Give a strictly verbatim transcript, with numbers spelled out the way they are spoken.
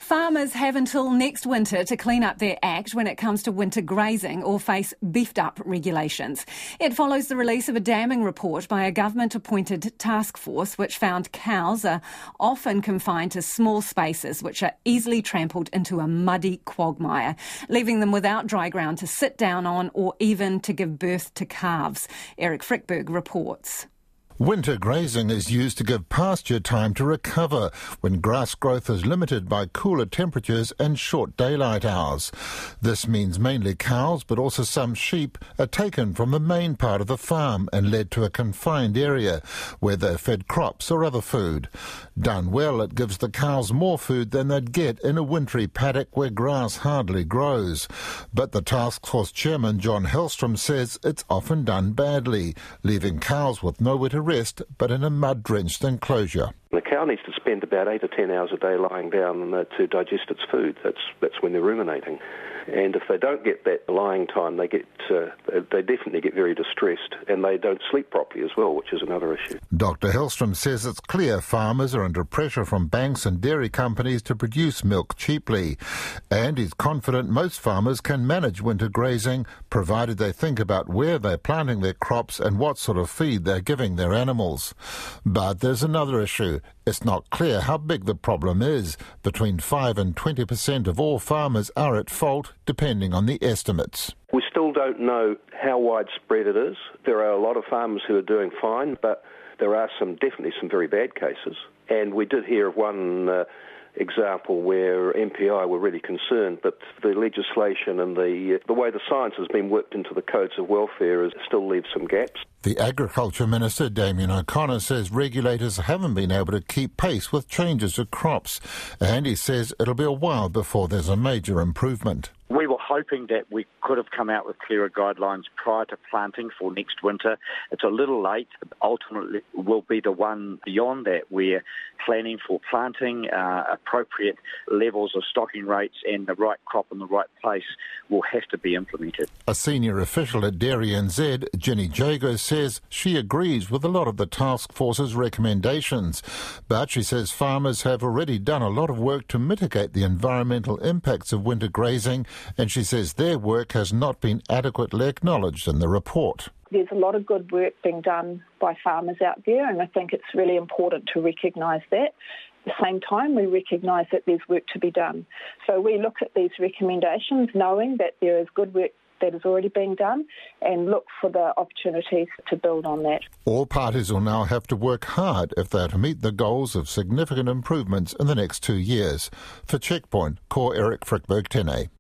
Farmers have until next winter to clean up their act when it comes to winter grazing or face beefed up regulations. It follows the release of a damning report by a government-appointed task force which found cows are often confined to small spaces which are easily trampled into a muddy quagmire, leaving them without dry ground to sit down on or even to give birth to calves. Eric Frickberg reports. Winter grazing is used to give pasture time to recover when grass growth is limited by cooler temperatures and short daylight hours. This means mainly cows, but also some sheep, are taken from the main part of the farm and led to a confined area where they're fed crops or other food. Done well, it gives the cows more food than they'd get in a wintry paddock where grass hardly grows. But the task force chairman, John Hellstrom, says it's often done badly, leaving cows with nowhere to rest but in a mud-drenched enclosure. The cow needs to spend about eight or ten hours a day lying down uh, to digest its food. That's that's when they're ruminating. And if they don't get that lying time, they get uh, they definitely get very distressed, and they don't sleep properly as well, which is another issue. Doctor Hellstrom says it's clear farmers are under pressure from banks and dairy companies to produce milk cheaply. And he's confident most farmers can manage winter grazing, provided they think about where they're planting their crops and what sort of feed they're giving their animals. But there's another issue. It's not clear how big the problem is. Between five and twenty percent of all farmers are at fault, depending on the estimates. We still don't know how widespread it is. There are a lot of farmers who are doing fine, but there are some definitely some very bad cases. And we did hear of one uh, example where M P I were really concerned, but the legislation and the the way the science has been worked into the codes of welfare is, still leaves some gaps. The Agriculture Minister, Damien O'Connor, says regulators haven't been able to keep pace with changes to crops, and he says it'll be a while before there's a major improvement. We were hoping that we could have come out with clearer guidelines prior to planting for next winter. It's a little late. Ultimately, will be the one beyond that where planning for planting, uh, appropriate levels of stocking rates and the right crop in the right place will have to be implemented. A senior official at Dairy N Z, Ginny Jago, says she agrees with a lot of the task force's recommendations, but she says farmers have already done a lot of work to mitigate the environmental impacts of winter grazing, and she says their work has not been adequately acknowledged in the report. There's a lot of good work being done by farmers out there, and I think it's really important to recognise that. At the same time, we recognise that there's work to be done. So we look at these recommendations knowing that there is good work that is already being done and look for the opportunities to build on that. All parties will now have to work hard if they are to meet the goals of significant improvements in the next two years. For Checkpoint, Core Eric Frickberg, ten A.